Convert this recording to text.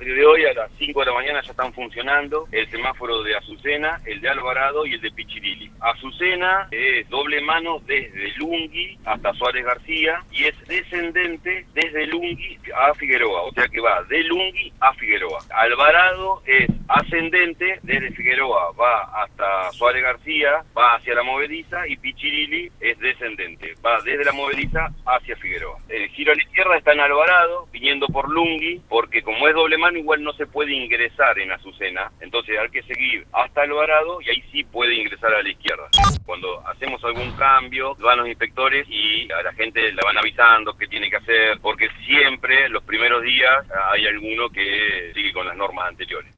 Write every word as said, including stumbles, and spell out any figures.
partir de hoy, a las cinco de la mañana, ya están funcionando el semáforo de Azucena, el de Alvarado y el de Pichilili. Azucena es doble mano desde Lungui hasta Suárez García y es descendente desde Lungui a Figueroa, o sea que va de Lungui a Figueroa. Alvarado es ascendente desde Figueroa, va hasta Suárez García, va hacia la Movediza, y Pichilili es descendente, va desde la Movediza hacia Figueroa. El giro a la izquierda está en Alvarado, viniendo por Lungui, porque como es doble mano igual no se puede ingresar en Azucena, entonces hay que seguir hasta Alvarado y ahí sí puede ingresar a la izquierda. Cuando hacemos algún cambio, van los inspectores y a la gente la van avisando qué tiene que hacer, porque siempre los primeros días hay alguno que sigue con las normas anteriores.